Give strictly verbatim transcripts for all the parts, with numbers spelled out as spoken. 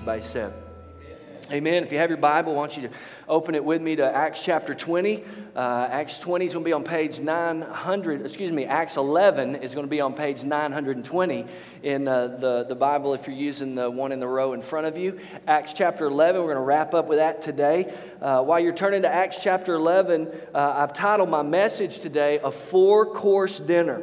everybody said. Amen. If you have your Bible, I want you to open it with me to Acts chapter twenty. Uh, Acts twenty is going to be on page nine hundred. Excuse me, Acts eleven is going to be on page nine hundred twenty in uh, the, the Bible if you're using the one in the row in front of you. Acts chapter eleven, we're going to wrap up with that today. Uh, while you're turning to Acts chapter eleven, uh, I've titled my message today, A Four-Course Dinner.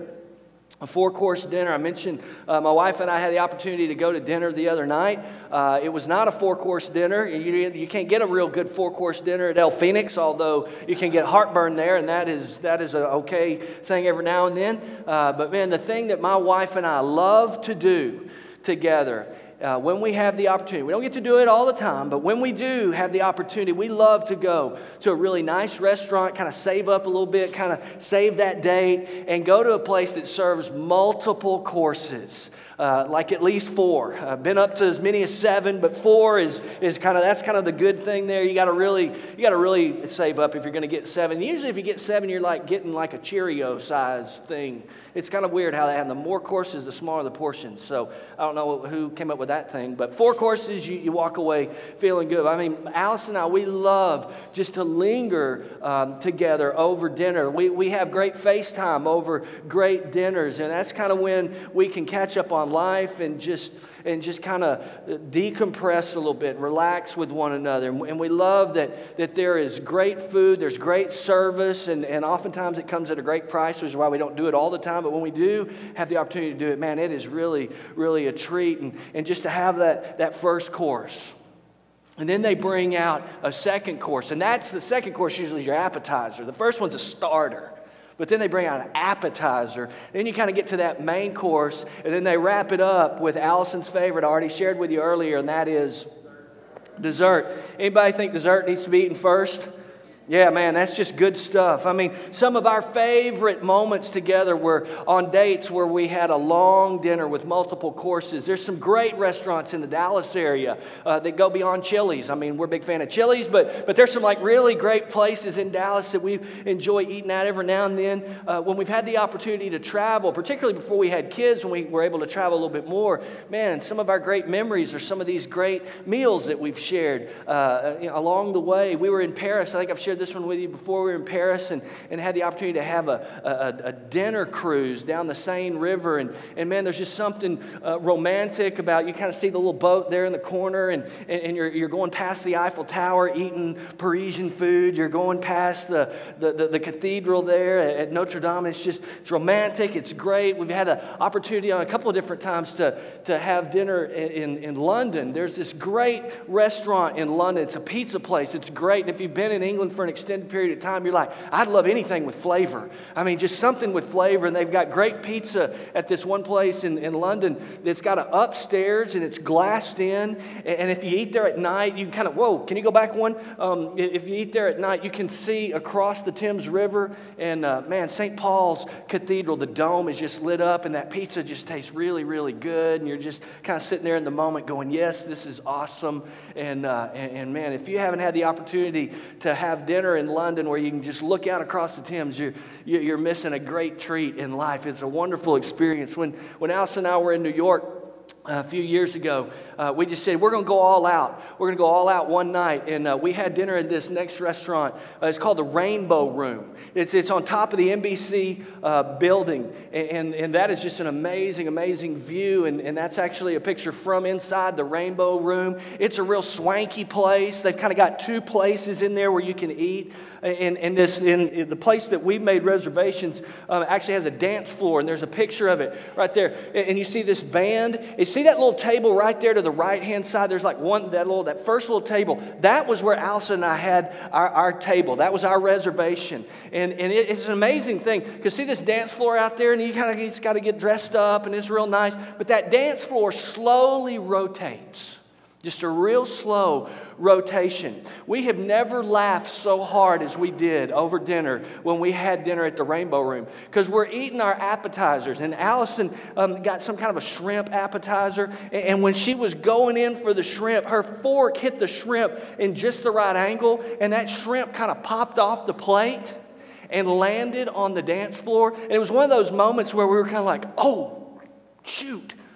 A four-course dinner. I mentioned uh, my wife and I had the opportunity to go to dinner the other night. Uh, it was not a four-course dinner. You, you can't get a real good four-course dinner at El Phoenix, although you can get heartburn there, and that is that is an okay thing every now and then. Uh, but man, the thing that my wife and I love to do together, Uh, when we have the opportunity, we don't get to do it all the time, but when we do have the opportunity, we love to go to a really nice restaurant, kind of save up a little bit, kind of save that date, and go to a place that serves multiple courses. Uh, like at least four. I've been up to as many as seven, but four is is kind of that's kind of the good thing there. You got to really you got to really save up if you're going to get seven. Usually, if you get seven, you're like getting like a Cheerio size thing. It's kind of weird how they have the more courses, the smaller the portions. So I don't know who came up with that thing, but four courses, you, you walk away feeling good. I mean, Alice and I, we love just to linger um, together over dinner. We we have great FaceTime over great dinners, and that's kind of when we can catch up on life and just and just kind of decompress a little bit and relax with one another. And we love that that there is great food, there's great service, and, and oftentimes it comes at a great price, which is why we don't do it all the time. But when we do have the opportunity to do it, man, it is really, really a treat. And, and just to have that, that first course. And then they bring out a second course. And that's the second course, usually your appetizer. The first one's a starter. But then they bring out an appetizer. Then you kind of get to that main course. And then they wrap it up with Allison's favorite I already shared with you earlier, and that is dessert. Anybody think dessert needs to be eaten first? Yeah, man, that's just good stuff. I mean, some of our favorite moments together were on dates where we had a long dinner with multiple courses. There's some great restaurants in the Dallas area uh, that go beyond Chili's. I mean, we're a big fan of Chili's, but but there's some like really great places in Dallas that we enjoy eating at every now and then. Uh, when we've had the opportunity to travel, particularly before we had kids, when we were able to travel a little bit more, man, some of our great memories are some of these great meals that we've shared uh, you know, along the way. We were in Paris. I think I've shared this one with you before. We were in Paris and, and had the opportunity to have a, a, a dinner cruise down the Seine River. And, and man, there's just something uh, romantic about, you kind of see the little boat there in the corner, and, and, and you're, you're going past the Eiffel Tower eating Parisian food. You're going past the, the, the, the cathedral there at Notre Dame. It's just, it's romantic. It's great. We've had an opportunity on a couple of different times to, to have dinner in, in London. There's this great restaurant in London. It's a pizza place. It's great. And if you've been in England for an extended period of time, you're like, I'd love anything with flavor. I mean, just something with flavor. And they've got great pizza at this one place in, in London that's got an upstairs and it's glassed in. And if you eat there at night, you can kind of, whoa, can you go back one? Um, if you eat there at night, you can see across the Thames River. And uh, man, Saint Paul's Cathedral, the dome is just lit up, and that pizza just tastes really, really good. And you're just kind of sitting there in the moment going, yes, this is awesome. And, uh, and, and man, if you haven't had the opportunity to have dinner in London where you can just look out across the Thames, you're, you're missing a great treat in life. It's a wonderful experience. When, when Alice and I were in New York a few years ago, uh, we just said, we're going to go all out. We're going to go all out one night. And uh, we had dinner at this next restaurant. Uh, it's called the Rainbow Room. It's it's on top of the N B C uh, building. And, and, and that is just an amazing, amazing view. And, and that's actually a picture from inside the Rainbow Room. It's a real swanky place. They've kind of got two places in there where you can eat. And, and this, in, in the place that we've made reservations um, actually has a dance floor. And there's a picture of it right there. And, and you see this band. You see that little table right there to the right-hand side? There's like one, that little, that first little table. That was where Allison and I had our, our table. That was our reservation. And, and it, it's an amazing thing. Because see this dance floor out there, and you kind of just got to get dressed up, and it's real nice. But that dance floor slowly rotates. Just a real slow rotation. We have never laughed so hard as we did over dinner when we had dinner at the Rainbow Room, because we're eating our appetizers, and Allison um, got some kind of a shrimp appetizer, and, and when she was going in for the shrimp, her fork hit the shrimp in just the right angle, and that shrimp kind of popped off the plate and landed on the dance floor. And it was one of those moments where we were kind of like, oh, shoot.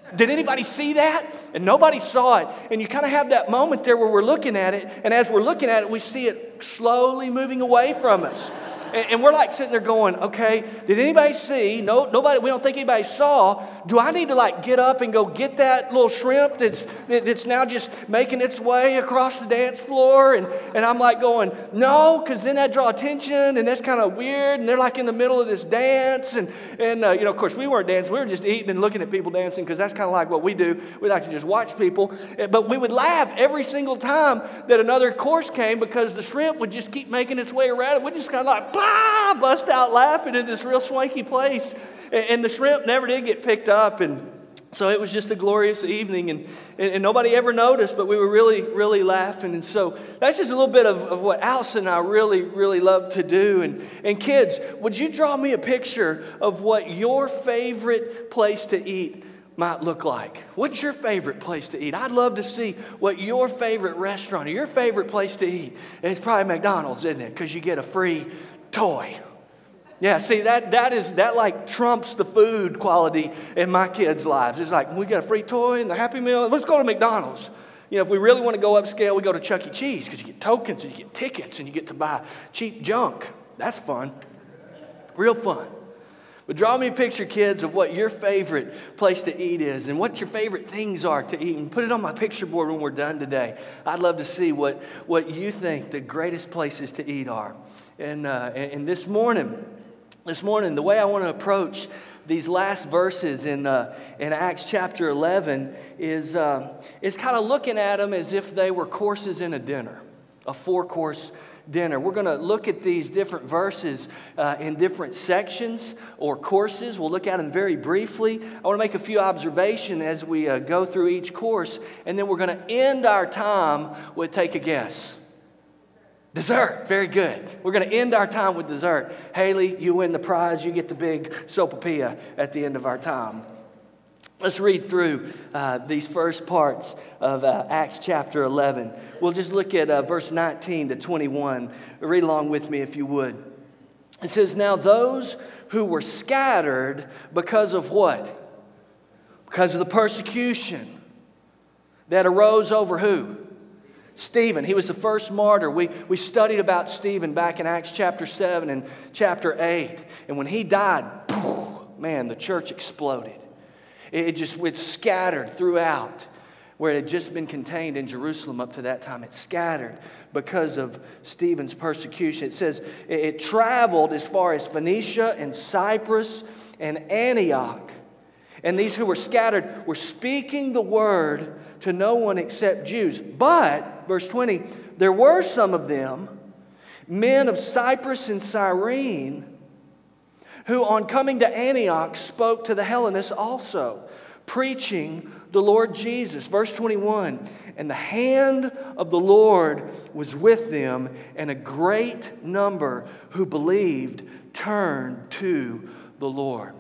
Did anybody see that? And nobody saw it. And you kind of have that moment there where we're looking at it, and as we're looking at it, we see it slowly moving away from us. And, and we're like sitting there going, okay, did anybody see? No, nobody, we don't think anybody saw. Do I need to like get up and go get that little shrimp that's, that's now just making its way across the dance floor? And, and I'm like going, no, because then that draw attention, and that's kind of weird, and they're like in the middle of this dance. And, and uh, you know, of course, we weren't dancing. We were just eating and looking at people dancing, because that's kind of like what we do. We like to just watch people. But we would laugh every single time that another course came, because the shrimp would just keep making its way around. And we just kind of like, bah, bust out laughing in this real swanky place. And, and the shrimp never did get picked up. And so it was just a glorious evening. And, and, and nobody ever noticed, but we were really, really laughing. And so that's just a little bit of, of what Allison and I really, really love to do. And, and kids, would you draw me a picture of what your favorite place to eat might look like? What's your favorite place to eat? I'd love to see what your favorite restaurant or your favorite place to eat. And it's probably McDonald's, isn't it? Because you get a free toy. Yeah, see, that that is that like trumps the food quality in my kids' lives. It's like, we got a free toy and the Happy Meal. Let's go to McDonald's. You know, if we really want to go upscale, we go to Chuck E. Cheese, because you get tokens and you get tickets and you get to buy cheap junk. That's fun. Real fun. But draw me a picture, kids, of what your favorite place to eat is and what your favorite things are to eat. And put it on my picture board when we're done today. I'd love to see what, what you think the greatest places to eat are. And, uh, and this morning, this morning, the way I want to approach these last verses in, uh, in Acts chapter eleven is, uh, is kind of looking at them as if they were courses in a dinner, a four-course dinner. We're going to look at these different verses uh, in different sections or courses. We'll look at them very briefly. I want to make a few observations as we uh, go through each course, and then we're going to end our time with take a guess. Dessert. Very good. We're going to end our time with dessert. Haley, you win the prize. You get the big sopapilla at the end of our time. Let's read through uh, these first parts of uh, Acts chapter eleven. We'll just look at uh, verse nineteen to twenty-one. Read along with me if you would. It says, now those who were scattered because of what? Because of the persecution that arose over who? Stephen. He was the first martyr. We, we studied about Stephen back in Acts chapter seven and chapter eight. And when he died, poof, man, the church exploded. It just it scattered throughout where it had just been contained in Jerusalem up to that time. It scattered because of Stephen's persecution. It says it, it traveled as far as Phoenicia and Cyprus and Antioch. And these who were scattered were speaking the word to no one except Jews. But, verse twenty, there were some of them, men of Cyprus and Cyrene, who on coming to Antioch spoke to the Hellenists also, preaching the Lord Jesus. Verse twenty-one, and the hand of the Lord was with them, and a great number who believed turned to the Lord.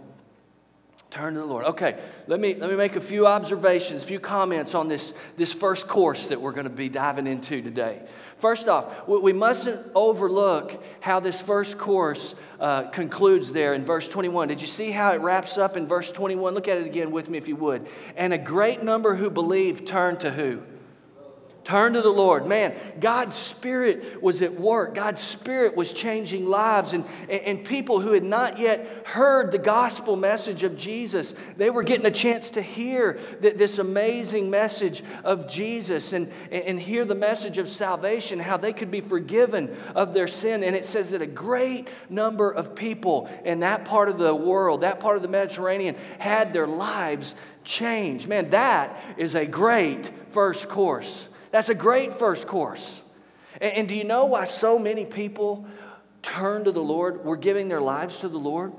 Turn to the Lord. Okay, let me let me make a few observations, a few comments on this, this first course that we're going to be diving into today. First off, we mustn't overlook how this first course uh, concludes there in verse twenty-one. Did you see how it wraps up in verse twenty-one? Look at it again with me if you would. And a great number who believed turned to who? Turn to the Lord. Man, God's Spirit was at work. God's Spirit was changing lives. And, and people who had not yet heard the gospel message of Jesus, they were getting a chance to hear this amazing message of Jesus and, and hear the message of salvation, how they could be forgiven of their sin. And it says that a great number of people in that part of the world, that part of the Mediterranean, had their lives changed. Man, that is a great first course. That's a great first course. And, and do you know why so many people turn to the Lord, were giving their lives to the Lord?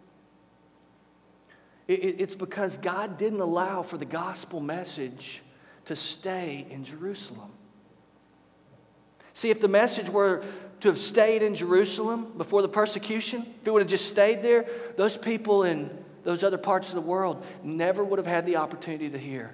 It, it, it's because God didn't allow for the gospel message to stay in Jerusalem. See, if the message were to have stayed in Jerusalem before the persecution, if it would have just stayed there, those people in those other parts of the world never would have had the opportunity to hear.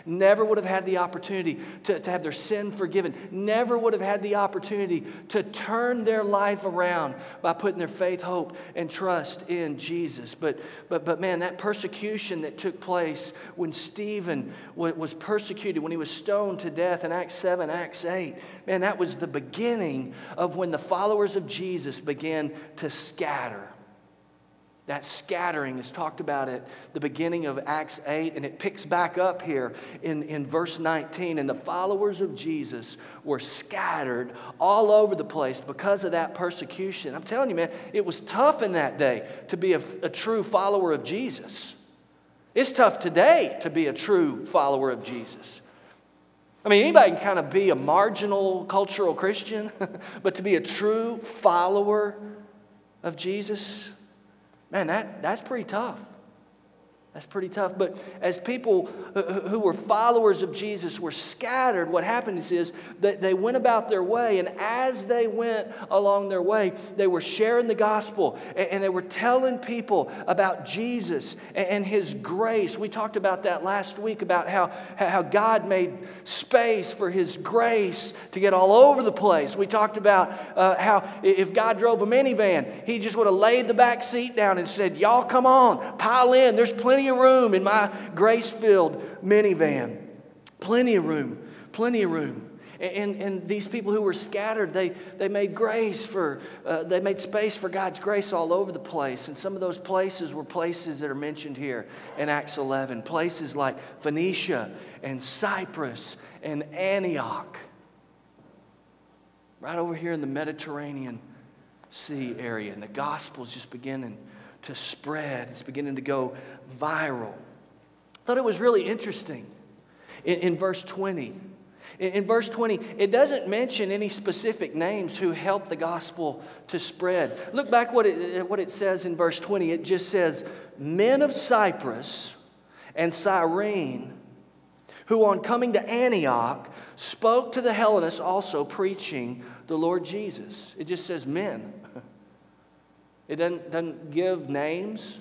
never would have had the opportunity to, to have their sin forgiven, never would have had the opportunity to turn their life around by putting their faith, hope, and trust in Jesus. But, but, but man, that persecution that took place when Stephen was persecuted, when he was stoned to death in Acts seven, Acts eight, man, that was the beginning of when the followers of Jesus began to scatter. That scattering is talked about at the beginning of Acts eight, and it picks back up here in, in verse nineteen. And the followers of Jesus were scattered all over the place because of that persecution. I'm telling you, man, it was tough in that day to be a, a true follower of Jesus. It's tough today to be a true follower of Jesus. I mean, anybody can kind of be a marginal cultural Christian, but to be a true follower of Jesus, man, that, that's pretty tough. That's pretty tough. But as people who were followers of Jesus were scattered, what happened is that they went about their way. And as they went along their way, they were sharing the gospel. And they were telling people about Jesus and His grace. We talked about that last week, about how, how God made space for His grace to get all over the place. We talked about uh, how if God drove a minivan, He just would have laid the back seat down and said, y'all come on, pile in. There's plenty of room in my grace-filled minivan. Plenty of room. Plenty of room. And, and these people who were scattered, they, they made grace for, uh, they made space for God's grace all over the place. And some of those places were places that are mentioned here in Acts eleven. Places like Phoenicia and Cyprus and Antioch. Right over here in the Mediterranean Sea area. And the gospel's just beginning to spread. It's beginning to go viral. I thought it was really interesting in, in verse twenty. In, in verse twenty, it doesn't mention any specific names who helped the gospel to spread. Look back what it, what it says in verse twenty. It just says, men of Cyprus and Cyrene, who on coming to Antioch spoke to the Hellenists also, preaching the Lord Jesus. It just says men. It doesn't, doesn't give names.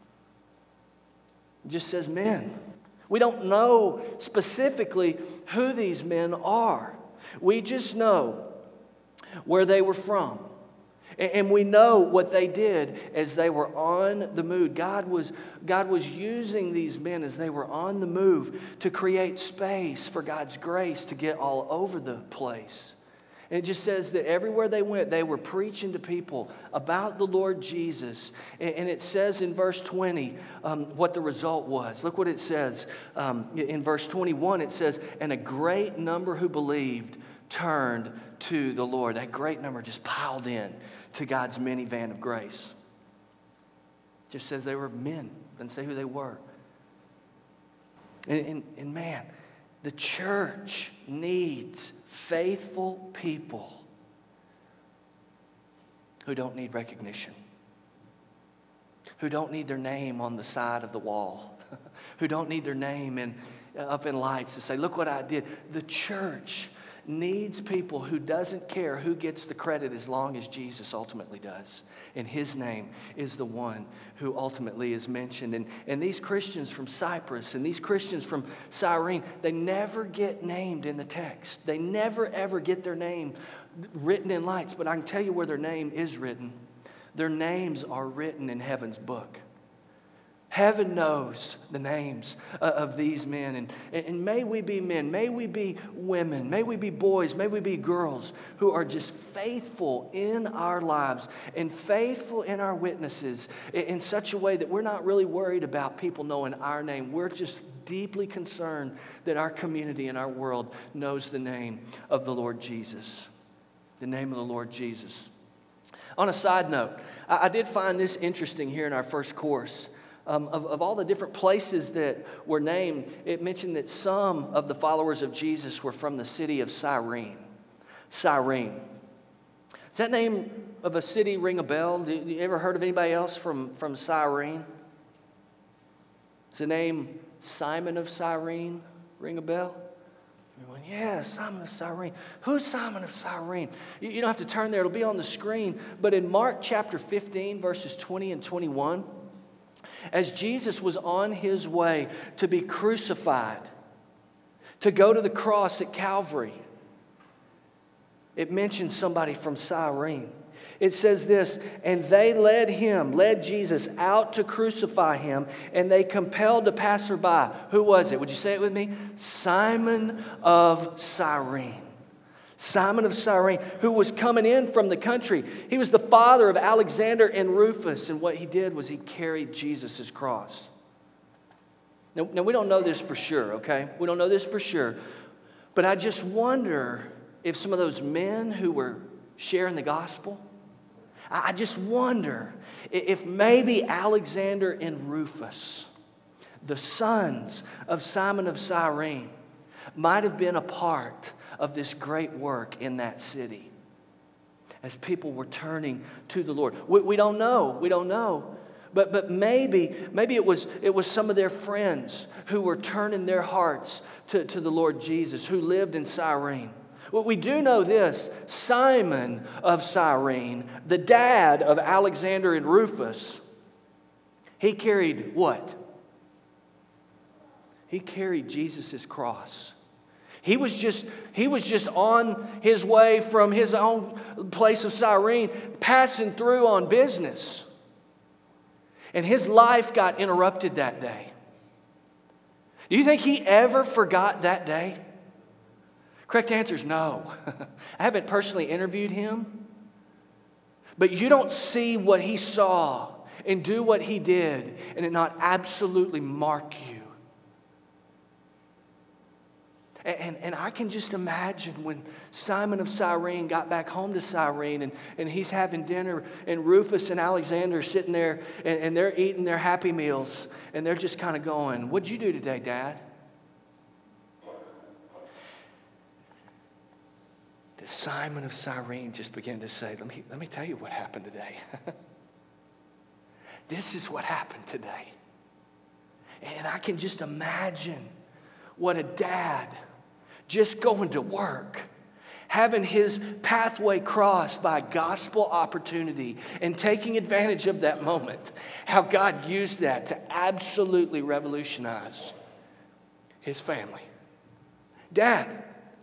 It just says men. We don't know specifically who these men are. We just know where they were from. And we know what they did as they were on the move. God was, God was using these men as they were on the move to create space for God's grace to get all over the place. And it just says that everywhere they went, they were preaching to people about the Lord Jesus. And it says in verse twenty um, what the result was. Look what it says. Um, in verse twenty-one, it says, and a great number who believed turned to the Lord. That great number just piled in to God's minivan of grace. It just says they were men. Doesn't say who they were. And, and, and man, the church needs faithful people who don't need recognition, who don't need their name on the side of the wall, who don't need their name in, up in lights to say, look what I did. The church needs people who doesn't care who gets the credit as long as Jesus ultimately does. And His name is the one who ultimately is mentioned. And, and these Christians from Cyprus and these Christians from Cyrene, they never get named in the text. They never ever get their name written in lights. But I can tell you where their name is written. Their names are written in heaven's book. Heaven knows the names of these men. And, and may we be men, may we be women, may we be boys, may we be girls who are just faithful in our lives and faithful in our witnesses in such a way that we're not really worried about people knowing our name. We're just deeply concerned that our community and our world knows the name of the Lord Jesus. The name of the Lord Jesus. On a side note, I, I did find this interesting here in our first course. Um, of, of all the different places that were named, it mentioned that some of the followers of Jesus were from the city of Cyrene. Cyrene. Does that name of a city ring a bell? Did you ever heard of anybody else from, from Cyrene? Does the name Simon of Cyrene ring a bell? Everyone, yeah, Simon of Cyrene. Who's Simon of Cyrene? You, you don't have to turn there. It'll be on the screen. But in Mark chapter fifteen, verses twenty and twenty-one, as Jesus was on His way to be crucified, to go to the cross at Calvary, it mentions somebody from Cyrene. It says this, and they led him, led Jesus out to crucify him, and they compelled a passerby. Who was it? Would you say it with me? Simon of Cyrene. Simon of Cyrene, who was coming in from the country. He was the father of Alexander and Rufus, and what he did was he carried Jesus' cross. Now, now, we don't know this for sure, okay? We don't know this for sure, but I just wonder if some of those men who were sharing the gospel, I just wonder if maybe Alexander and Rufus, the sons of Simon of Cyrene, might have been a part of this great work in that city as people were turning to the Lord. We, we don't know. We don't know. But, but maybe, maybe it was, it was some of their friends who were turning their hearts to, to the Lord Jesus, who lived in Cyrene. Well, we do know this, Simon of Cyrene, the dad of Alexander and Rufus, he carried what? He carried Jesus' cross. He was just, he was just on his way from his own place of Cyrene, passing through on business. And his life got interrupted that day. Do you think he ever forgot that day? Correct answer is no. I haven't personally interviewed him, but you don't see what he saw and do what he did and it not absolutely mark you. And, and, and I can just imagine when Simon of Cyrene got back home to Cyrene and, and he's having dinner and Rufus and Alexander are sitting there and, and they're eating their Happy Meals and they're just kind of going, "What'd you do today, Dad?" Simon of Cyrene just began to say, let me, let me tell you what happened today. This is what happened today. And I can just imagine what a dad just going to work, having his pathway crossed by gospel opportunity and taking advantage of that moment, how God used that to absolutely revolutionize his family. Dad,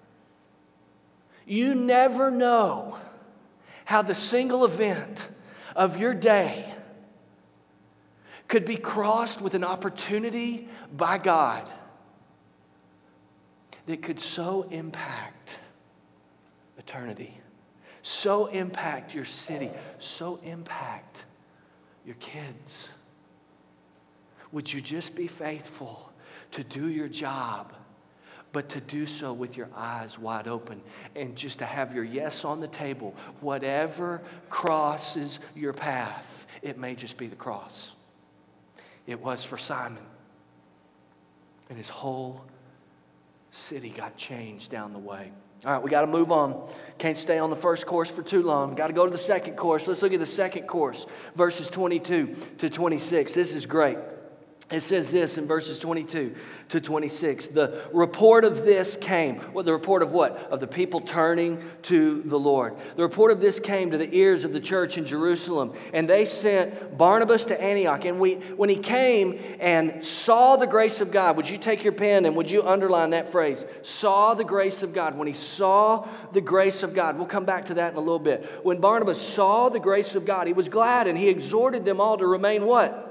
you never know how the single event of your day could be crossed with an opportunity by God that could so impact eternity, so impact your city, so impact your kids. Would you just be faithful to do your job, but to do so with your eyes wide open and just to have your yes on the table? Whatever crosses your path, it may just be the cross. It was for Simon. And his whole city got changed down the way. All right, we got to move on. Can't stay on the first course for too long. Got to go to the second course. Let's look at the second course, verses twenty-two to twenty-six. This is great. It says this in verses twenty-two to twenty-six. The report of this came. Well, the report of what? Of the people turning to the Lord. The report of this came to the ears of the church in Jerusalem. And they sent Barnabas to Antioch. And we, when he came and saw the grace of God, would you take your pen and would you underline that phrase? Saw the grace of God. When he saw the grace of God. We'll come back to that in a little bit. When Barnabas saw the grace of God, he was glad and he exhorted them all to remain what?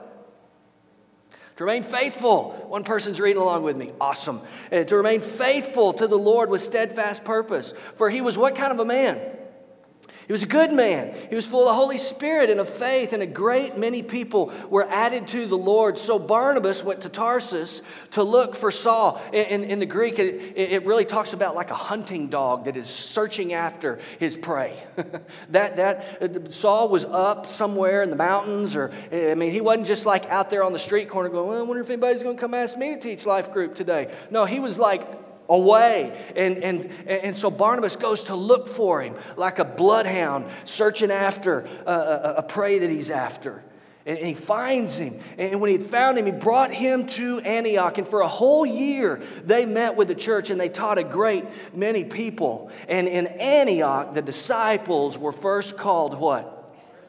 To remain faithful. One person's reading along with me. Awesome. And to remain faithful to the Lord with steadfast purpose. For he was what kind of a man? He was a good man. He was full of the Holy Spirit and of faith, and a great many people were added to the Lord. So Barnabas went to Tarsus to look for Saul. In, in, in the Greek, it, it really talks about like a hunting dog that is searching after his prey. that that Saul was up somewhere in the mountains, or I mean, he wasn't just like out there on the street corner going, well, I wonder if anybody's going to come ask me to teach life group today. No, he was like away. And, and, and so Barnabas goes to look for him like a bloodhound searching after a, a, a prey that he's after. And, and he finds him. And when he found him, he brought him to Antioch. And for a whole year, they met with the church and they taught a great many people. And in Antioch, the disciples were first called what?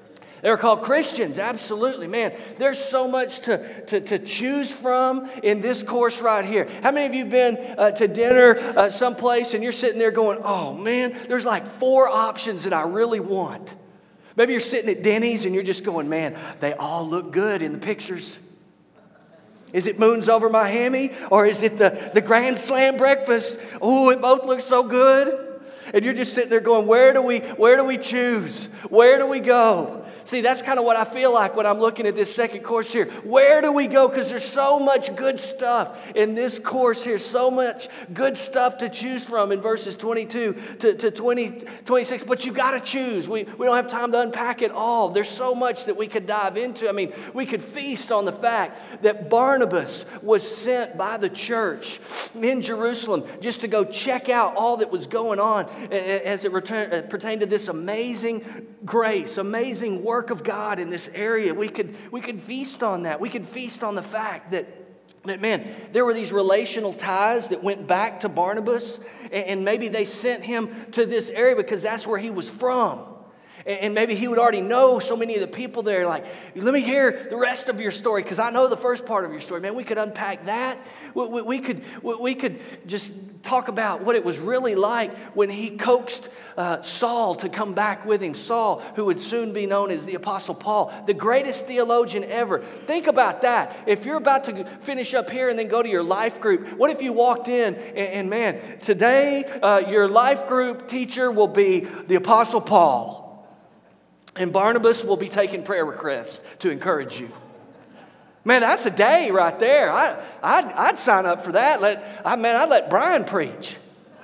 They were called Christians, absolutely. Man, there's so much to, to, to choose from in this course right here. How many of you been uh, to dinner uh, someplace and you're sitting there going, oh man, there's like four options that I really want. Maybe you're sitting at Denny's and you're just going, man, they all look good in the pictures. Is it Moons Over Miami or is it the, the Grand Slam breakfast? Oh, it both looks so good. And you're just sitting there going, where do we, where do we choose? Where do we go? See, that's kind of what I feel like when I'm looking at this second course here. Where do we go? Because there's so much good stuff in this course here. So much good stuff to choose from in verses twenty-two to, to twenty, twenty-six. But you got to choose. We, we don't have time to unpack it all. There's so much that we could dive into. I mean, we could feast on the fact that Barnabas was sent by the church in Jerusalem just to go check out all that was going on as it return, pertained to this amazing grace, amazing work of God in this area. We could we could feast on that. We could feast on the fact that that man, there were these relational ties that went back to Barnabas, and maybe they sent him to this area because that's where he was from. And maybe he would already know so many of the people there. Like, let me hear the rest of your story because I know the first part of your story. Man, we could unpack that. We, we, we could we could just talk about what it was really like when he coaxed uh, Saul to come back with him. Saul, who would soon be known as the Apostle Paul, the greatest theologian ever. Think about that. If you're about to finish up here and then go to your life group, what if you walked in and, and man, today uh, your life group teacher will be the Apostle Paul. And Barnabas will be taking prayer requests to encourage you. Man, that's a day right there. I, I'd, I'd sign up for that. Let, I man, I'd let Brian preach.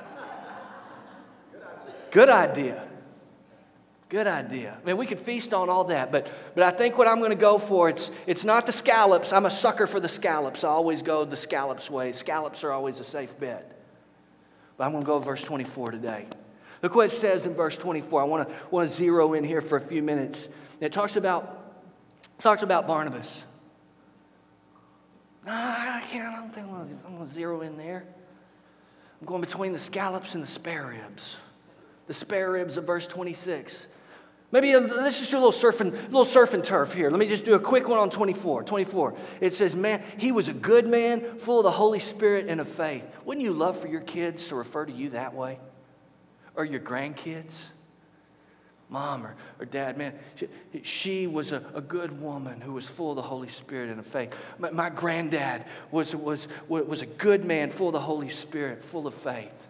Good idea. Good idea. Man, we could feast on all that, but but I think what I'm going to go for, it's it's not the scallops. I'm a sucker for the scallops. I always go the scallops way. Scallops are always a safe bet. But I'm going to go verse twenty-four today. Look what it says in verse twenty-four. I want to want to zero in here for a few minutes. It talks about it talks about Barnabas. No, I can't. I don't think I'm going, to, I'm going to zero in there. I'm going between the scallops and the spare ribs. The spare ribs of verse twenty-six. Maybe a, let's just do a little surfing, little surf and turf here. Let me just do a quick one on twenty-four. twenty-four. It says, man, he was a good man, full of the Holy Spirit and of faith. Wouldn't you love for your kids to refer to you that way? Or your grandkids, mom or, or dad, man, she, she was a, a good woman who was full of the Holy Spirit and of faith. My, my granddad was, was, was a good man, full of the Holy Spirit, full of faith.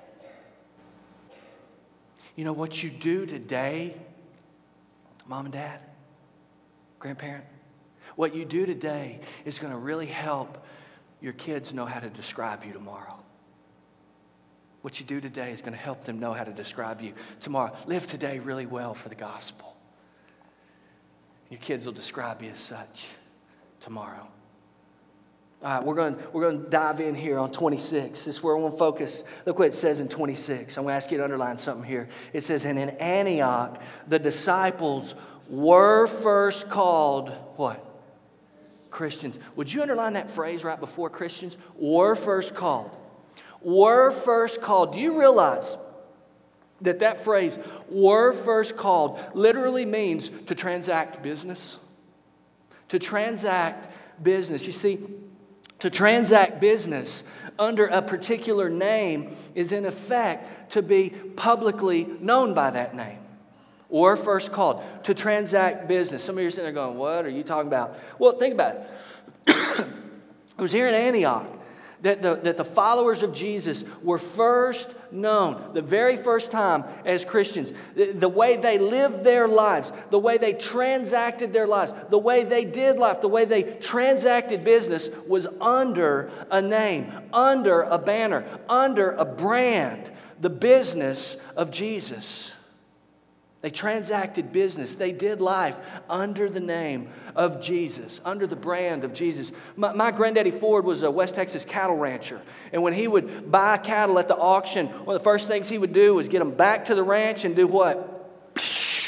You know what you do today, mom and dad, grandparent, what you do today is going to really help your kids know how to describe you tomorrow. What you do today is going to help them know how to describe you tomorrow. Live today really well for the gospel. Your kids will describe you as such tomorrow. All right, we're going, we're going to dive in here on twenty-six. This is where I want to focus. Look what it says in twenty-six. I'm going to ask you to underline something here. It says, and in Antioch, the disciples were first called what? Christians. Would you underline that phrase right before Christians? Were first called. Were first called. Do you realize that that phrase, were first called, literally means to transact business? To transact business. You see, to transact business under a particular name is in effect to be publicly known by that name. Or first called. To transact business. Some of you are sitting there going, what are you talking about? Well, think about it. It was here in Antioch that the, that the followers of Jesus were first known, the very first time as Christians. The, the way they lived their lives, the way they transacted their lives, the way they did life, the way they transacted business was under a name, under a banner, under a brand, the business of Jesus. They transacted business. They did life under the name of Jesus, under the brand of Jesus. My, my granddaddy Ford was a West Texas cattle rancher. And when he would buy cattle at the auction, one of the first things he would do was get them back to the ranch and do what?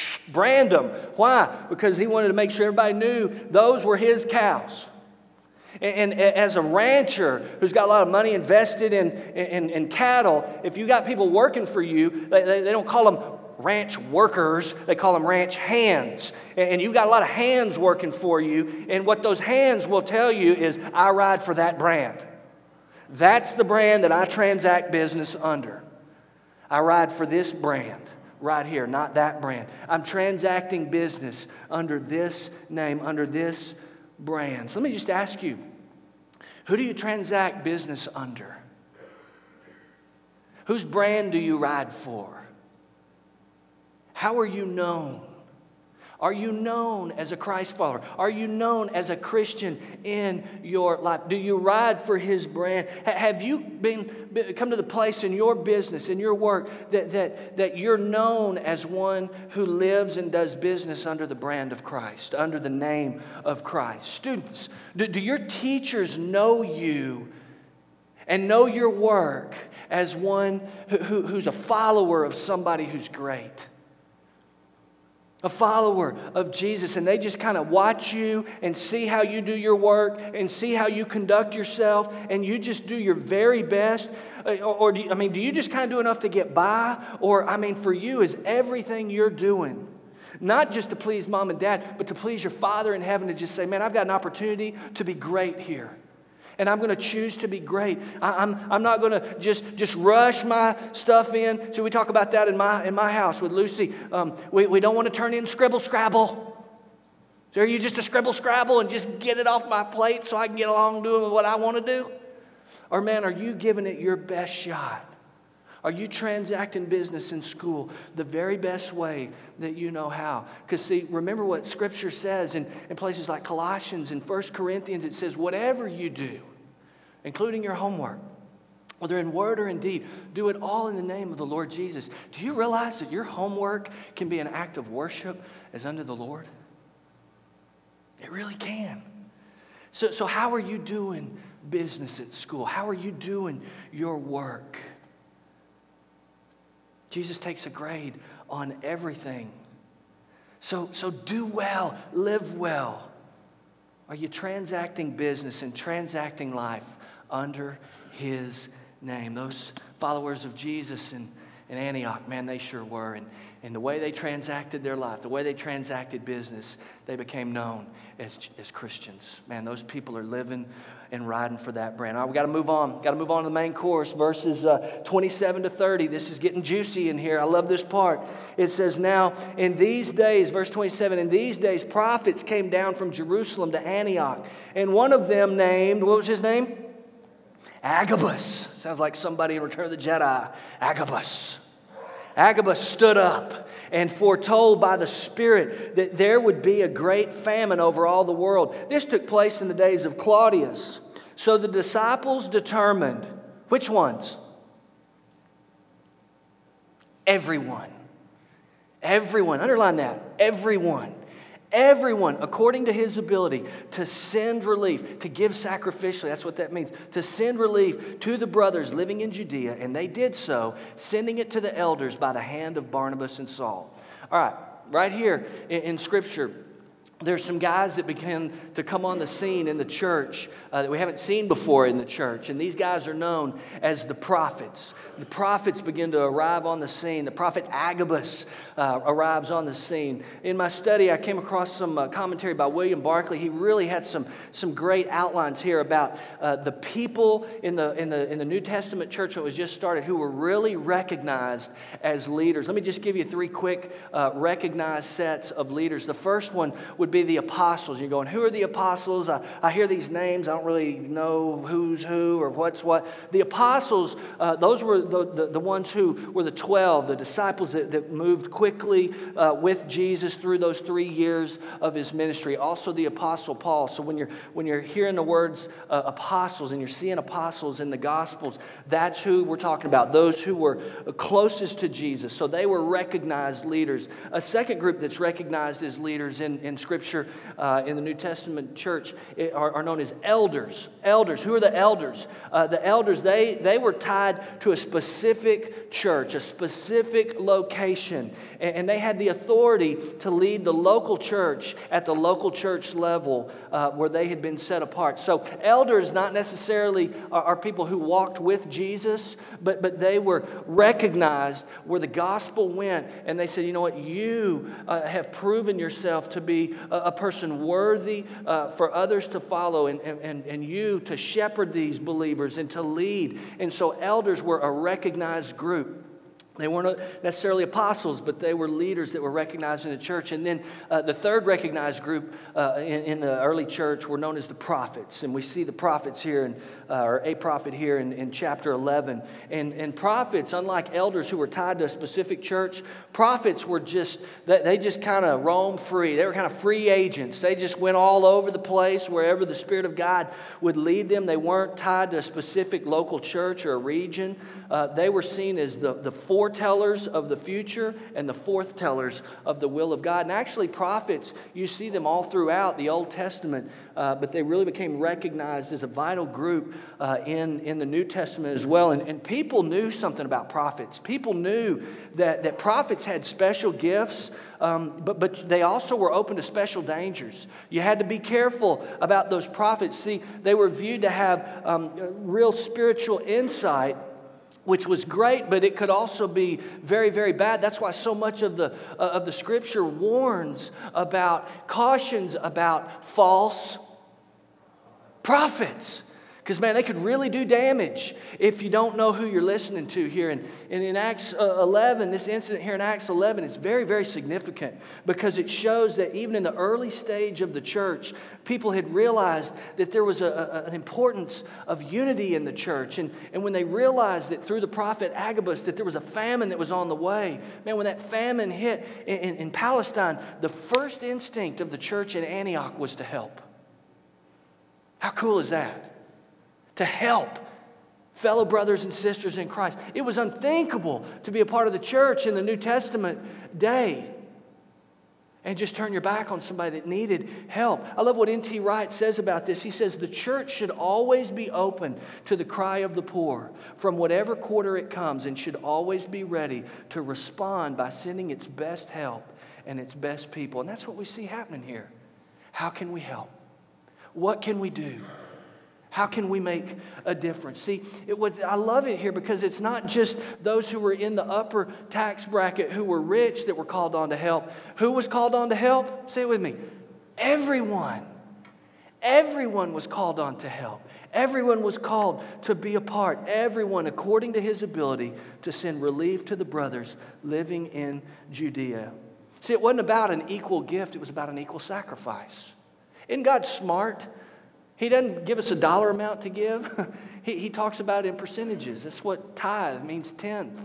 Brand them. Why? Because he wanted to make sure everybody knew those were his cows. And, and as a rancher who's got a lot of money invested in, in, in cattle, if you got people working for you, they, they, they don't call them ranch workers, they call them ranch hands. And you've got a lot of hands working for you, and what those hands will tell you is, I ride for that brand. That's the brand that I transact business under. I ride for this brand right here, not that brand. I'm transacting business under this name, under this brand. So let me just ask you, who do you transact business under? Whose brand do you ride for? How are you known? Are you known as a Christ follower? Are you known as a Christian in your life? Do you ride for His brand? Have you been, been come to the place in your business, in your work, that, that, that you're known as one who lives and does business under the brand of Christ, under the name of Christ? Students, do, do your teachers know you and know your work as one who, who, who's a follower of somebody who's great? A follower of Jesus, and they just kind of watch you and see how you do your work and see how you conduct yourself, and you just do your very best? Or, or do you, I mean, do you just kind of do enough to get by? Or, I mean, for you, is everything you're doing not just to please mom and dad, but to please your Father in heaven, to just say, man, I've got an opportunity to be great here. And I'm going to choose to be great. I, I'm, I'm not going to just, just rush my stuff in. So we talk about that in my, in my house with Lucy. Um, we, we don't want to turn in scribble scrabble. So are you just a scribble scrabble and just get it off my plate so I can get along doing what I want to do? Or man, are you giving it your best shot? Are you transacting business in school the very best way that you know how? Because see, remember what Scripture says in, in places like Colossians and First Corinthians. It says, whatever you do, including your homework, whether in word or in deed, do it all in the name of the Lord Jesus. Do you realize that your homework can be an act of worship as unto the Lord? It really can. So, so how are you doing business at school? How are you doing your work? Jesus takes a grade on everything. So, so do well, live well. Are you transacting business and transacting life under His name? Those followers of Jesus in, in Antioch, man, they sure were. And, and the way they transacted their life, the way they transacted business, they became known as, as Christians. Man, those people are living and riding for that brand. All right, we got to move on. Got to move on to the main course, verses uh, twenty-seven to thirty. This is getting juicy in here. I love this part. It says, now, in these days, verse twenty-seven, in these days, prophets came down from Jerusalem to Antioch. And one of them named, what was his name? Agabus. Sounds like somebody in Return of the Jedi. Agabus. Agabus stood up and foretold by the Spirit that there would be a great famine over all the world. This took place in the days of Claudius. So the disciples determined, which ones? Everyone. Everyone. Underline that. Everyone. Everyone, according to his ability, to send relief, to give sacrificially. That's what that means. To send relief to the brothers living in Judea. And they did so, sending it to the elders by the hand of Barnabas and Saul. All right, right here in, in Scripture, there's some guys that began to come on the scene in the church uh, that we haven't seen before in the church. And these guys are known as the prophets. The prophets begin to arrive on the scene. The prophet Agabus uh, arrives on the scene. In my study, I came across some uh, commentary by William Barclay. He really had some, some great outlines here about uh, the people in the, in, the, in the New Testament church that was just started who were really recognized as leaders. Let me just give you three quick uh, recognized sets of leaders. The first one would be the apostles. You're going, who are the apostles? I, I hear these names. I don't really know who's who or what's what. The apostles, uh, those were the, the, the ones who were the twelve, the disciples that, that moved quickly uh, with Jesus through those three years of his ministry. Also the apostle Paul. So when you're, when you're hearing the words uh, apostles and you're seeing apostles in the Gospels, that's who we're talking about, those who were closest to Jesus. So they were recognized leaders. A second group that's recognized as leaders in, in Scripture Scripture uh, in the New Testament church are, are known as elders. Elders. Who are the elders? Uh, the elders, they, they were tied to a specific church, a specific location. And, and they had the authority to lead the local church at the local church level uh, where they had been set apart. So elders not necessarily are, are people who walked with Jesus, but, but they were recognized where the gospel went. And they said, you know what, you uh, have proven yourself to be a, a person worthy uh, for others to follow, and, and, and you to shepherd these believers and to lead. And so elders were a recognized group. They weren't necessarily apostles, but they were leaders that were recognized in the church. And then uh, the third recognized group uh, in, in the early church were known as the prophets. And we see the prophets here, in, uh, or a prophet here in, in chapter eleven. And, and prophets, unlike elders who were tied to a specific church, prophets were just, they just kind of roamed free. They were kind of free agents. They just went all over the place wherever the Spirit of God would lead them. They weren't tied to a specific local church or a region. Uh, they were seen as the, the foretellers of the future and the forthtellers of the will of God. And actually, prophets, you see them all throughout the Old Testament, uh, but they really became recognized as a vital group uh, in, in the New Testament as well. And, and people knew something about prophets. People knew that, that prophets had special gifts, um, but, but they also were open to special dangers. You had to be careful about those prophets. See, they were viewed to have um, real spiritual insight, which was great, but it could also be very, very bad. That's why so much of the uh, of the Scripture warns about, cautions about false prophets. Because, man, they could really do damage if you don't know who you're listening to here. And, and in Acts eleven, this incident here in Acts eleven is very, very significant because it shows that even in the early stage of the church, people had realized that there was a, a, an importance of unity in the church. And, and when they realized that through the prophet Agabus that there was a famine that was on the way, man, when that famine hit in, in, in Palestine, the first instinct of the church in Antioch was to help. How cool is that? To help fellow brothers and sisters in Christ. It was unthinkable to be a part of the church in the New Testament day and just turn your back on somebody that needed help. I love what N T Wright says about this. He says, the church should always be open to the cry of the poor from whatever quarter it comes, and should always be ready to respond by sending its best help and its best people. And that's what we see happening here. How can we help? What can we do? How can we make a difference? See, it was, I love it here because it's not just those who were in the upper tax bracket who were rich that were called on to help. Who was called on to help? Say it with me. Everyone. Everyone was called on to help. Everyone was called to be a part. Everyone, according to his ability, to send relief to the brothers living in Judea. See, it wasn't about an equal gift. It was about an equal sacrifice. Isn't God smart? He doesn't give us a dollar amount to give. he, he talks about it in percentages. That's what tithe means, tenth.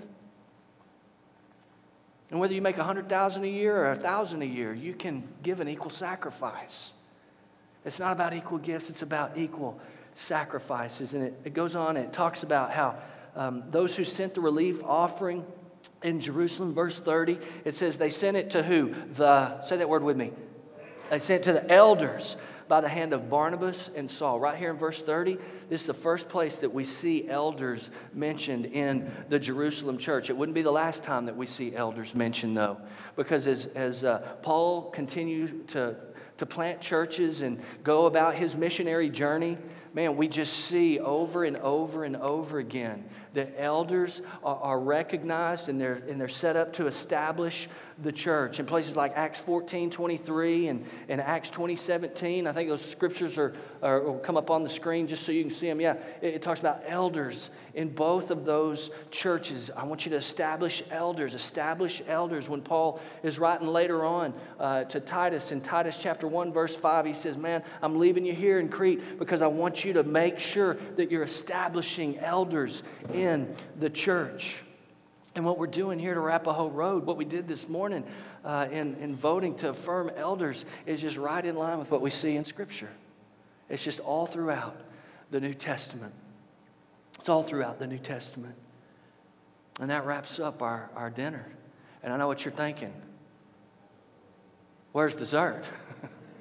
And whether you make one hundred thousand dollars a year or one thousand dollars a year, you can give an equal sacrifice. It's not about equal gifts. It's about equal sacrifices. And it, it goes on and it talks about how um, those who sent the relief offering in Jerusalem, verse thirty, it says they sent it to who? The, say that word with me. They sent it to the elders by the hand of Barnabas and Saul. Right here in verse thirty, this is the first place that we see elders mentioned in the Jerusalem church. It wouldn't be the last time that we see elders mentioned, though, because as, as uh, Paul continued to, to plant churches and go about his missionary journey, man, we just see over and over and over again that elders are, are recognized and they're, and they're set up to establish the church. In places like Acts fourteen twenty-three and, and Acts twenty seventeen, I think those scriptures are, are will come up on the screen just so you can see them. Yeah, it, it talks about elders in both of those churches. I want you to establish elders, establish elders. When Paul is writing later on uh, to Titus, in Titus chapter one, verse five, he says, man, I'm leaving you here in Crete because I want you to make sure that you're establishing elders in the church. And what we're doing here at Arapahoe Road, what we did this morning uh, in, in voting to affirm elders is just right in line with what we see in Scripture. It's just all throughout the New Testament. It's all throughout the New Testament. And that wraps up our, our dinner. And I know what you're thinking. Where's dessert?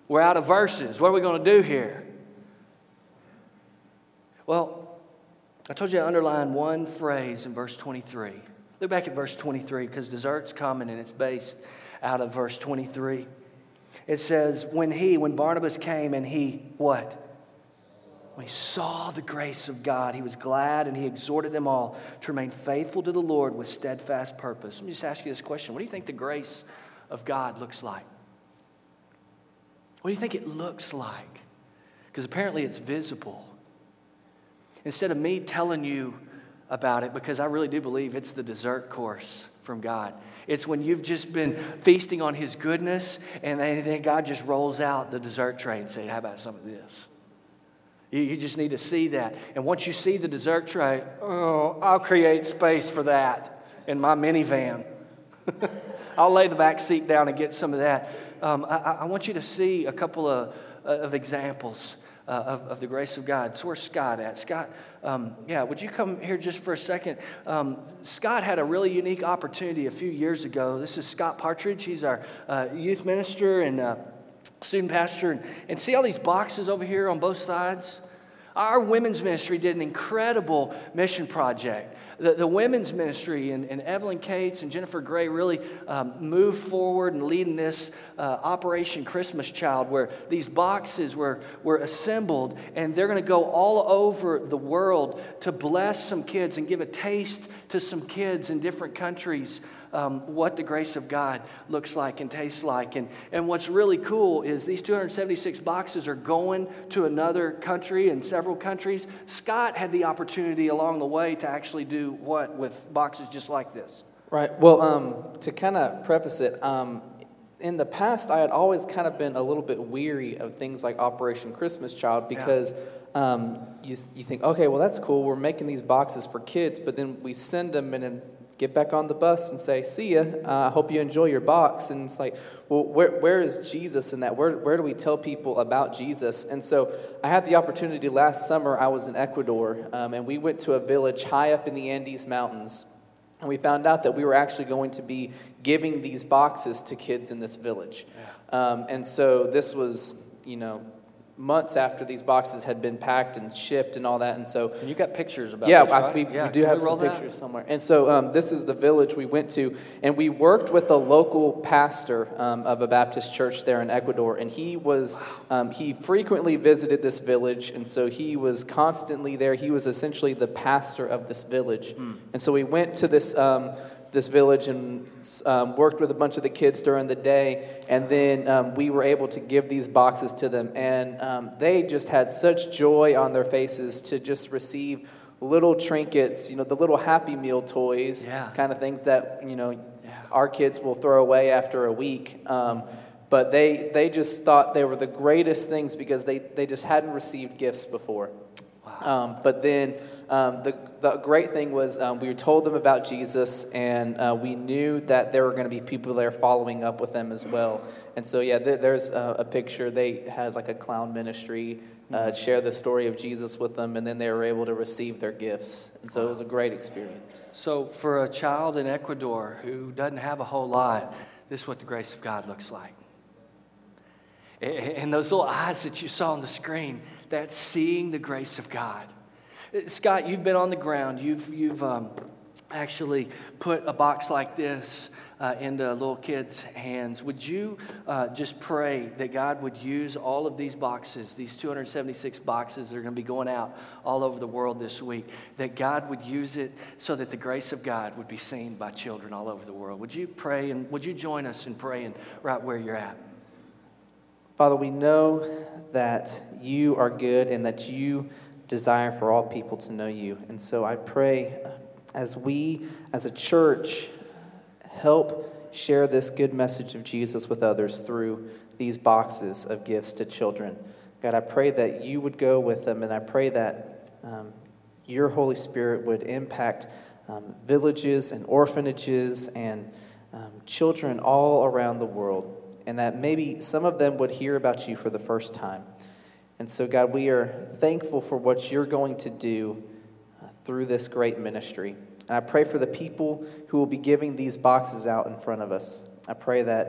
We're out of verses. What are we going to do here? Well, I told you to underline one phrase in verse twenty-three. Look back at verse twenty-three because dessert's coming and it's based out of verse twenty-three. It says, when he, when Barnabas came and he, what? When he saw the grace of God, he was glad and he exhorted them all to remain faithful to the Lord with steadfast purpose. Let me just ask you this question. What do you think the grace of God looks like? What do you think it looks like? Because apparently it's visible. Instead of me telling you about it, because I really do believe it's the dessert course from God. It's when you've just been feasting on His goodness and then God just rolls out the dessert tray and says, how about some of this? You, you just need to see that. And once you see the dessert tray, oh, I'll create space for that in my minivan. I'll lay the back seat down and get some of that. Um, I, I want you to see a couple of, of examples uh, of, of the grace of God. So where's Scott at? Scott, um, yeah, would you come here just for a second? Um, Scott had a really unique opportunity a few years ago. This is Scott Partridge. He's our uh, youth minister and uh, student pastor. And, and see all these boxes over here on both sides? Our women's ministry did an incredible mission project. The, the women's ministry and, and Evelyn Cates and Jennifer Gray really um, moved forward and leading this uh, Operation Christmas Child, where these boxes were, were assembled and they're going to go all over the world to bless some kids and give a taste to some kids in different countries um, what the grace of God looks like and tastes like. And, and what's really cool is these two hundred seventy-six boxes are going to another country and several countries. Scott had the opportunity along the way to actually do what with boxes just like this? Right. Well, um, to kind of preface it, um, in the past, I had always kind of been a little bit weary of things like Operation Christmas Child because yeah. um, you, you think, okay, well, that's cool. We're making these boxes for kids, but then we send them and then get back on the bus and say, see ya, I uh, hope you enjoy your box. And it's like, well, where where is Jesus in that? Where, where do we tell people about Jesus? And so I had the opportunity last summer. I was in Ecuador, um, and we went to a village high up in the Andes Mountains. And we found out that we were actually going to be giving these boxes to kids in this village. Yeah. Um, and so this was, you know, months after these boxes had been packed and shipped and all that. And so and you got pictures about yeah, this, I, right? we, yeah, we do have some pictures that? somewhere. And so um, this is the village we went to, and we worked with a local pastor um, of a Baptist church there in Ecuador, and he was um, he frequently visited this village, and so he was constantly there. He was essentially the pastor of this village. Mm. And so we went to this um, this village and um, worked with a bunch of the kids during the day, and then um, we were able to give these boxes to them, and um, they just had such joy on their faces to just receive little trinkets, you know, the little Happy Meal toys, yeah. kind of things that, you know, yeah. our kids will throw away after a week. Um, but they they just thought they were the greatest things because they, they just hadn't received gifts before. Wow. Um, but then um, the the great thing was um, we told them about Jesus, and uh, we knew that there were going to be people there following up with them as well. And so, yeah, there, there's a, a picture. They had like a clown ministry uh, share the story of Jesus with them, and then they were able to receive their gifts. And so it was a great experience. So for a child in Ecuador who doesn't have a whole lot, this is what the grace of God looks like. And those little eyes that you saw on the screen, that's seeing the grace of God. Scott, you've been on the ground. You've you've um, actually put a box like this uh, into little kids' hands. Would you uh, just pray that God would use all of these boxes, these two hundred seventy-six boxes that are going to be going out all over the world this week, that God would use it so that the grace of God would be seen by children all over the world? Would you pray, and would you join us in praying right where you're at? Father, we know that you are good and that you desire for all people to know you. And so I pray as we, as a church, help share this good message of Jesus with others through these boxes of gifts to children. God, I pray that you would go with them, and I pray that um, your Holy Spirit would impact um, villages and orphanages and um, children all around the world, and that maybe some of them would hear about you for the first time. And so, God, we are thankful for what you're going to do uh, through this great ministry. And I pray for the people who will be giving these boxes out in front of us. I pray that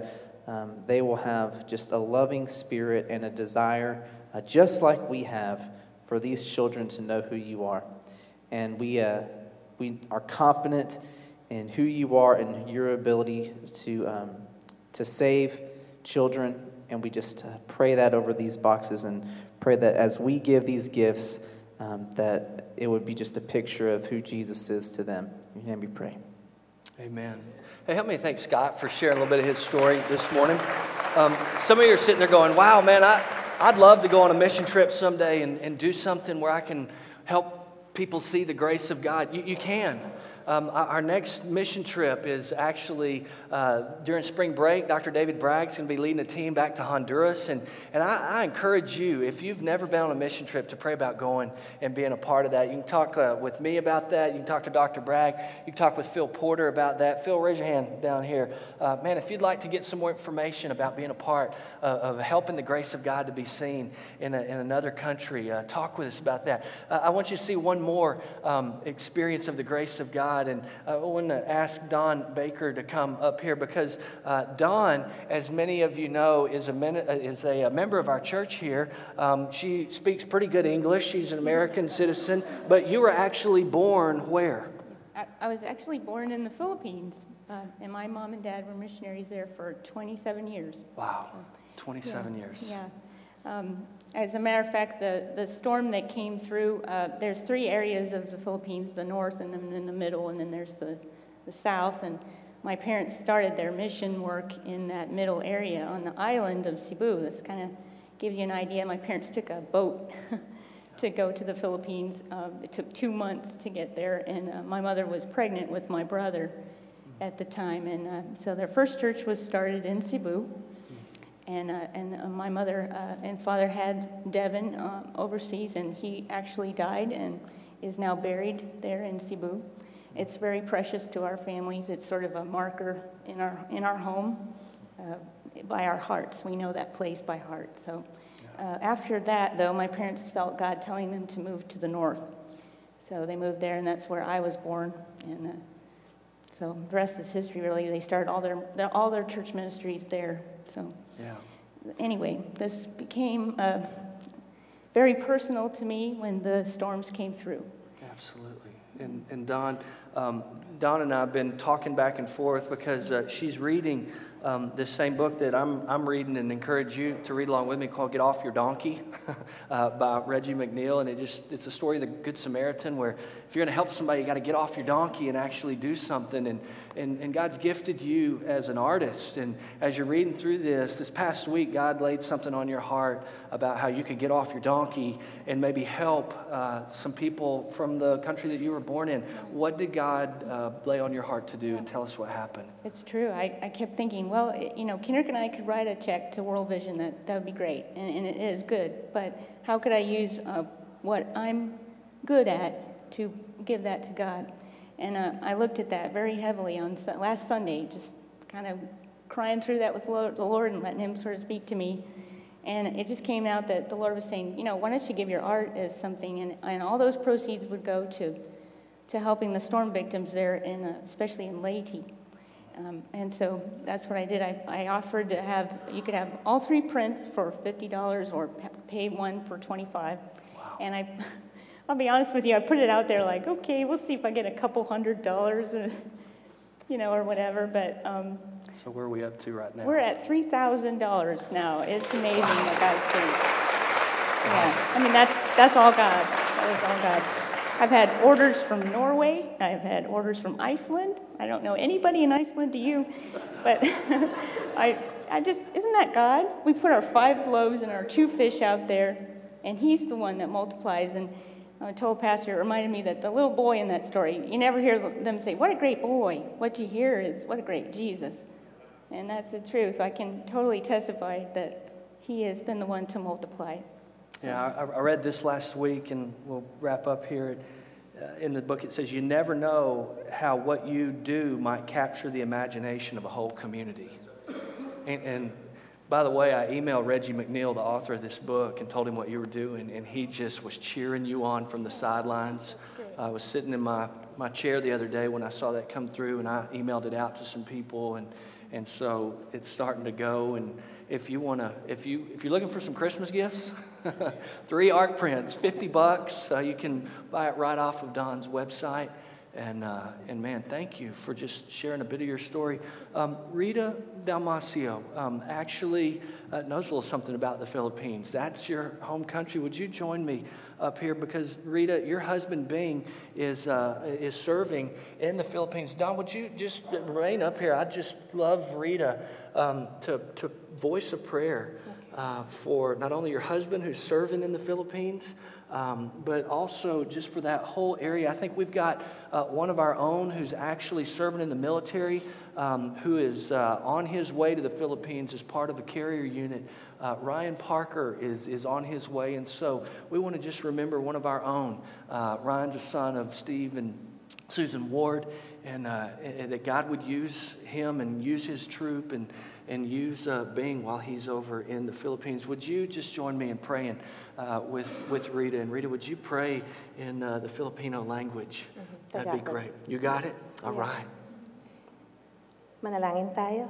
um, they will have just a loving spirit and a desire, uh, just like we have, for these children to know who you are. And we uh, we are confident in who you are and your ability to um, to save children. And we just uh, pray that over these boxes, and pray that as we give these gifts, um, that it would be just a picture of who Jesus is to them. In your name we pray. Amen. Hey, help me thank Scott for sharing a little bit of his story this morning. Um, some of you are sitting there going, wow, man, I, I'd love to go on a mission trip someday and, and do something where I can help people see the grace of God. You, you can. Um, our next mission trip is actually uh, during spring break. Doctor David Bragg's going to be leading a team back to Honduras. And, and I, I encourage you, if you've never been on a mission trip, to pray about going and being a part of that. You can talk uh, with me about that. You can talk to Doctor Bragg. You can talk with Phil Porter about that. Phil, raise your hand down here. Uh, man, if you'd like to get some more information about being a part uh, of helping the grace of God to be seen in, a, in another country, uh, talk with us about that. Uh, I want you to see one more um, experience of the grace of God. And uh, I want to ask Don Baker to come up here, because uh, Don, as many of you know, is a, men- is a, a member of our church here. Um, she speaks pretty good English. She's an American citizen, but you were actually born where? I, I was actually born in the Philippines, uh, and my mom and dad were missionaries there for twenty-seven years. Wow, So, twenty-seven yeah, years. Yeah. Um, as a matter of fact, the, the storm that came through, uh, there's three areas of the Philippines, the north and then in the middle, and then there's the, the south. And my parents started their mission work in that middle area on the island of Cebu. This kind of gives you an idea. My parents took a boat to go to the Philippines. Um, it took two months to get there, and uh, my mother was pregnant with my brother at the time. And uh, so their first church was started in Cebu. And uh, and uh, my mother uh, and father had Devin uh, overseas, and he actually died and is now buried there in Cebu. It's very precious to our families. It's sort of a marker in our in our home uh, by our hearts. We know that place by heart. So uh, after that, though, my parents felt God telling them to move to the north. So they moved there, and that's where I was born. And uh, so the rest is history, really. They started all their all their church ministries there. So. Yeah. Anyway, this became uh, very personal to me when the storms came through. Absolutely. And, and Don, um, Don and I have been talking back and forth, because uh, she's reading um, this same book that I'm I'm reading, and encourage you to read along with me, called Get Off Your Donkey uh, by Reggie McNeil. And it just it's a story of the Good Samaritan, where if you're going to help somebody, you got to get off your donkey and actually do something. And, and and God's gifted you as an artist. And as you're reading through this, this past week, God laid something on your heart about how you could get off your donkey and maybe help uh, some people from the country that you were born in. What did God uh, lay on your heart to do? And tell us what happened. It's true. I, I kept thinking, well, you know, Kendrick and I could write a check to World Vision. That, that would be great. And, and it is good. But how could I use uh, what I'm good at to give that to God? And uh, I looked at that very heavily on su- last Sunday, just kind of crying through that with the Lord, the Lord and letting him sort of speak to me. And it just came out that the Lord was saying, you know, why don't you give your art as something? And, and all those proceeds would go to to helping the storm victims there, in uh, especially in Leyte. Um, and so that's what I did. I, I offered to have, you could have all three prints for fifty dollars or pay one for twenty-five dollars. Wow. And I... I'll be honest with you, I put it out there like, okay, we'll see if I get a couple hundred dollars, or, you know, or whatever. But um, so where are we up to right now? We're at three thousand dollars now. It's amazing what God's doing. Yeah, I mean, that's, that's all God. That is all God. I've had orders from Norway. I've had orders from Iceland. I don't know anybody in Iceland, do you? But I, I just, isn't that God? We put our five loaves and our two fish out there, and he's the one that multiplies. And I told Pastor, it reminded me that the little boy in that story, you never hear them say, what a great boy. What you hear is, what a great Jesus. And that's the truth. So I can totally testify that he has been the one to multiply. So. Yeah, I, I read this last week, and we'll wrap up here. Uh, in the book, it says, you never know how what you do might capture the imagination of a whole community. And, and by the way, I emailed Reggie McNeil, the author of this book, and told him what you were doing, and he just was cheering you on from the sidelines. I was sitting in my, my chair the other day when I saw that come through, and I emailed it out to some people, and and so it's starting to go. And if you want to, if you if you're looking for some Christmas gifts, three art prints, fifty bucks. Uh, you can buy it right off of Don's website. And uh, and man, thank you for just sharing a bit of your story. Um, Rita Dalmacio um, actually uh, knows a little something about the Philippines. That's your home country. Would you join me up here? Because Rita, your husband Bing is uh, is serving in the Philippines. Don, would you just remain up here? I'd just love Rita um, to to voice a prayer uh, for not only your husband who's serving in the Philippines, Um, but also just for that whole area. I think we've got uh, one of our own who's actually serving in the military, um, who is uh, on his way to the Philippines as part of a carrier unit. Uh, Ryan Parker is, is on his way, and so we want to just remember one of our own. Uh, Ryan's a son of Steve and Susan Ward, and, uh, and that God would use him and use his troop and, and use uh, Bing while he's over in the Philippines. Would you just join me in praying uh, with, with Rita? And Rita, would you pray in uh, the Filipino language? Mm-hmm. That'd be great. You got it? All Yes. right. Manalangin tayo.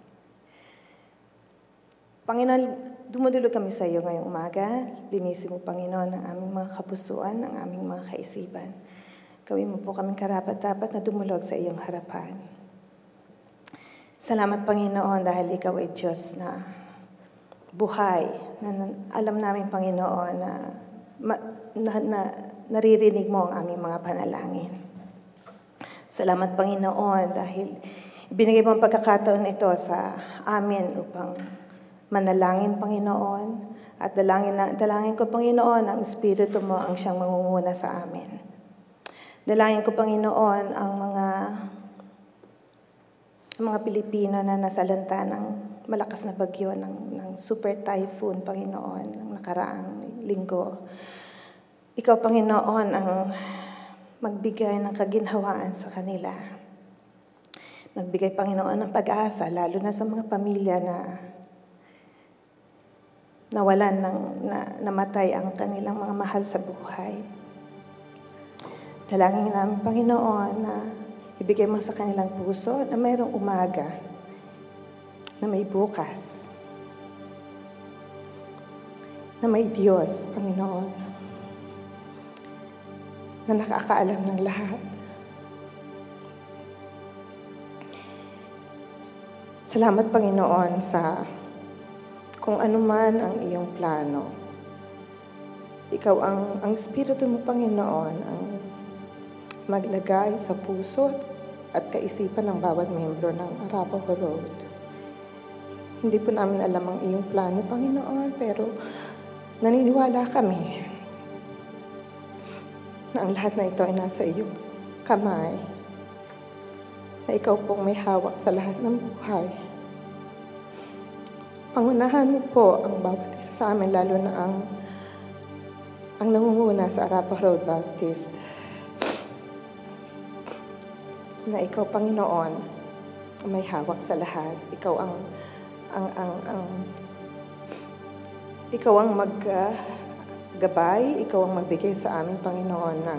Panginoon, dumudulog kami sa iyo ngayong umaga. Linisin mo, Panginoon, ang aming mga kapusuan, ang aming mga kaisipan. Gawin mo po kaming karapat-dapat na dumulog sa iyong harapan. Salamat, Panginoon, dahil ikaw ay Diyos na buhay. Na, alam namin, Panginoon, na, na, na naririnig mo ang aming mga panalangin. Salamat, Panginoon, dahil ibinigay mo ang pagkakataon ito sa amin upang manalangin, Panginoon, at dalangin, na, dalangin ko, Panginoon, ang Espiritu mo ang siyang mangunguna sa amin. Dalangin ko, Panginoon, ang mga mga Pilipino na nasalanta ng malakas na bagyo ng, ng super typhoon, Panginoon, ng nakaraang linggo. Ikaw, Panginoon, ang magbigay ng kaginhawaan sa kanila. Magbigay, Panginoon, ng pag-asa, lalo na sa mga pamilya na nawalan ng, na, namatay ang kanilang mga mahal sa buhay. Dalangin namin, Panginoon, na ibigay mo sa kanilang puso na mayroong umaga, na may bukas, na may Diyos, Panginoon, na nakakaalam ng lahat. Salamat, Panginoon, sa kung ano man ang iyong plano. Ikaw ang, ang Espiritu mo, Panginoon, ang maglagay sa puso at kaisipan ng bawat miyembro ng Arapahoe Road. Hindi po namin alam ang iyong plano, Panginoon, pero naniniwala kami na ang lahat na ito ay nasa iyong kamay, na ikaw pong may hawak sa lahat ng buhay. Pangunahan mo po ang bawat isa sa amin, lalo na ang ang nangunguna sa Arapahoe Road Baptist, na ikaw, Panginoon, may hawak sa lahat. Ikaw ang ang ang ang ikaw ang maggabay, uh, ikaw ang magbigay sa amin, Panginoon, ng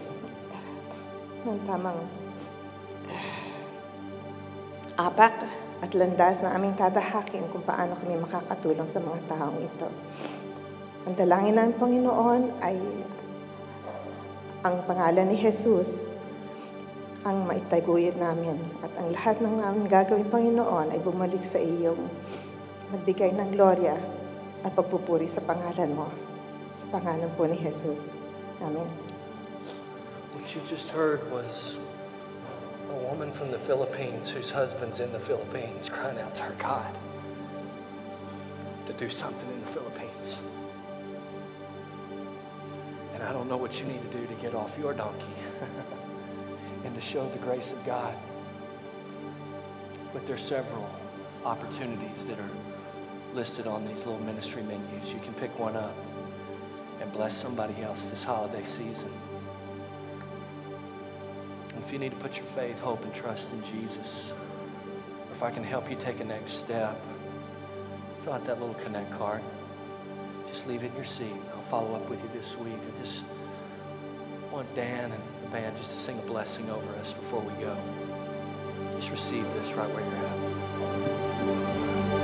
ng tamang uh, apak at landas na aming tatahakin kung paano kami makakatulong sa mga taong ito. Ang dalangin namin, Panginoon, ay ang pangalan ni Jesus ang maitaguyod namin, at ang lahat ng namin gagawin, Panginoon, ay bumalik sa iyong magbigay ng gloria at pagpupuri sa pangalan mo. Sa pangalan po ni Jesus. Amen. What you just heard was a woman from the Philippines whose husband's in the Philippines crying out to her God to do something in the Philippines. And I don't know what you need to do to get off your donkey and to show the grace of God. But there's several opportunities that are listed on these little ministry menus. You can pick one up and bless somebody else this holiday season. And if you need to put your faith, hope, and trust in Jesus, or if I can help you take a next step, fill out that little Connect card. Just leave it in your seat. I'll follow up with you this week. I just want Dan and the band just to sing a blessing over us before we go. Just receive this right where you're at.